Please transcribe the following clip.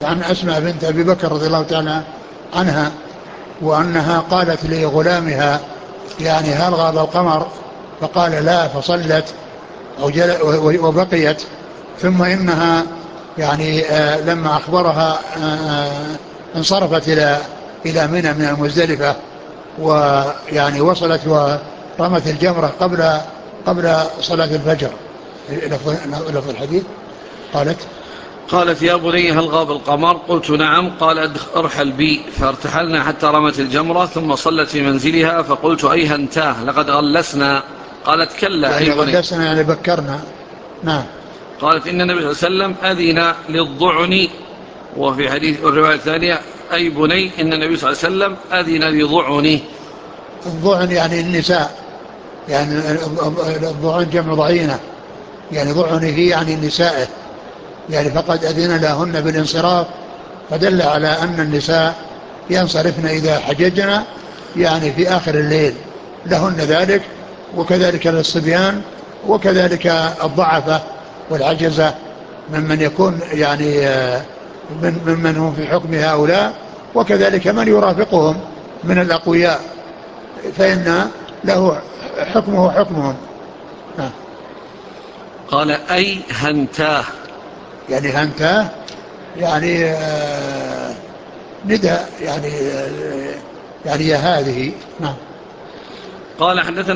عن أسماء بنت أبي بكر رضي الله تعالى عنها، وأنها قالت لغلامها يعني هل غاب القمر؟ فقال لا، فصلت وبقيت. ثم إنها يعني لما أخبرها انصرفت إلى منى من المزدلفة، ويعني وصلت ورمت الجمرة قبل صلاة الفجر. لفظ الحديث قالت يا بني هل غاب القمر؟ قلت نعم. قال ارحل بي، فارتحلنا حتى رمت الجمرة ثم صلت في منزلها، فقلت أيها انتاه لقد غلسنا. قالت كلا أي يعني بني. غلسنا يعني بكرنا. نعم. قالت إن النبي صلى الله عليه وسلم أذن للضعن. وفي حديث الرواية الثانية أي بني إن النبي صلى الله عليه وسلم أذن لضعنه. الضعن يعني النساء، يعني الضعن جمع ضعينة، يعني ضعنه يعني نسائه، يعني فقد أذن لهن بالانصراف، فدل على أن النساء ينصرفن إذا حججنا يعني في آخر الليل، لهن ذلك، وكذلك للصبيان، وكذلك الضعفة والعجزة ممن يكون يعني ممن هم في حكم هؤلاء، وكذلك من يرافقهم من الأقوياء، فإن له حكمه حكمهم. قال أي هنتاه. يعني هنتاه يعني ندى يعني يعني يا هذه. نعم. قال حدثنا